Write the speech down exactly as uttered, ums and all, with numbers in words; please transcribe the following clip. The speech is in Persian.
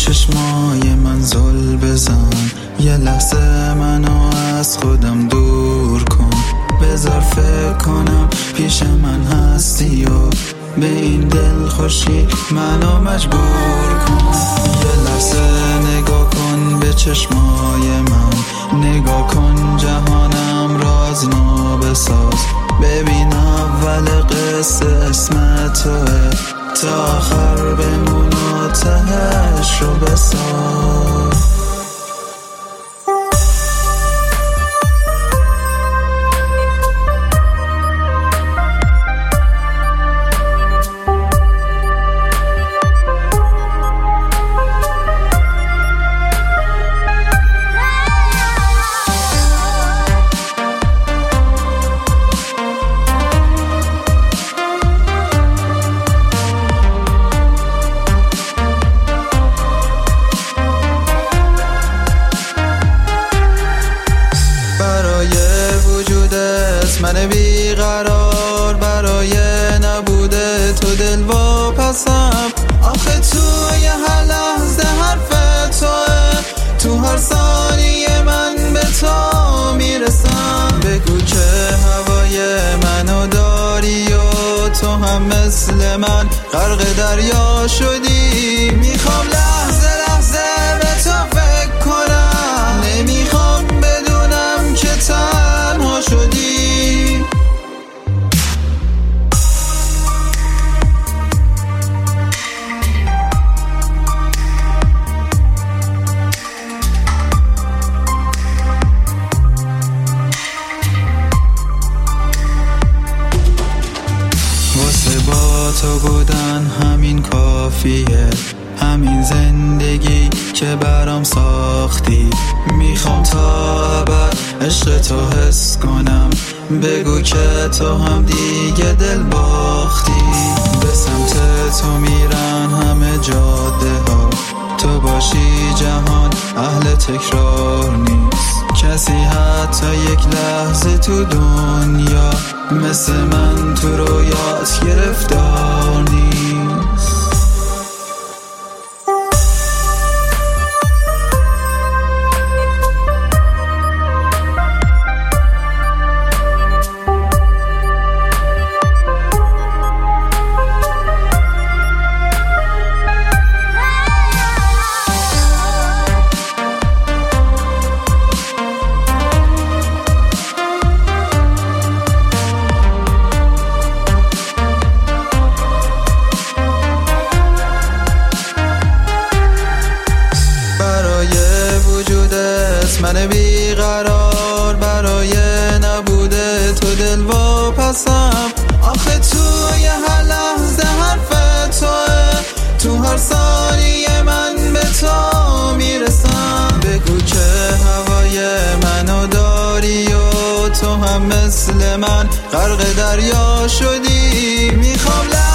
چشمای من زل بزن، یه لحظه منو از خودم دور کن، بذار فکر کنم پیش من هستی و به این دل خوشی منو مجبور کن. یه لحظه نگاه کن به چشمای من، نگاه کن جهانم را از نو بساز، ببین اول قصه اسم توه، تا آخر بمون و تهش رو بساز. من بیقرار برای نبوده تو دل واپسم، آخه توی هر لحظه حرف توه، تو هر ثانیه من به تو میرسم. بگو که هوای منو داری و تو هم مثل من غرق دریا شدی، میخوام لحظه لحظه به تو فکر کنم، نمیخوام بدونم که تنها شدی. با تو بودن همین کافیه، همین زندگی که برام ساختی، میخوام تا ابد عشق تو حس کنم، بگو که تو هم دیگه دل باختی. به سمت تو میرن همه جاده ها، تو باشی جهان اهل تکرار نیست، کسی حتی یک لحظه تو دنیا مثل من تو رویات گرفتار نیست. من بیقرار برای نبوده تو دل واپسم، آخه توی هر لحظه حرف توه، تو هر ثانیه من به تو میرسم. بگو که هوای منو داری و تو هم مثل من غرق دریا شدی، میخوام